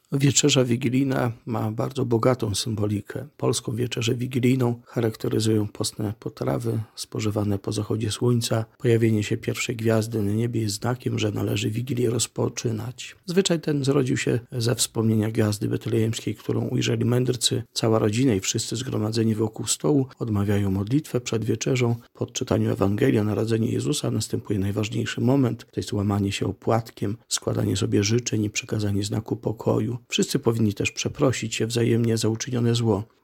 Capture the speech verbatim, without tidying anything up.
Wieczerza wigilijna ma bardzo bogatą symbolikę. Polską wieczerzę wigilijną charakteryzują postne potrawy spożywane po zachodzie słońca. Pojawienie się pierwszej gwiazdy na niebie jest znakiem, że należy Wigilię rozpoczynać. Zwyczaj ten zrodził się ze wspomnienia gwiazdy betlejemskiej, którą ujrzeli mędrcy. Cała rodzina i wszyscy zgromadzeni wokół stołu odmawiają modlitwę przed wieczerzą. Po odczytaniu Ewangelii o narodzeniu Jezusa następuje najważniejszy moment, to jest łamanie się opłatkiem, składanie sobie życzeń i przekazanie znaku pokoju. Wszyscy powinni też przeprosić się wzajemnie za uczynione zło.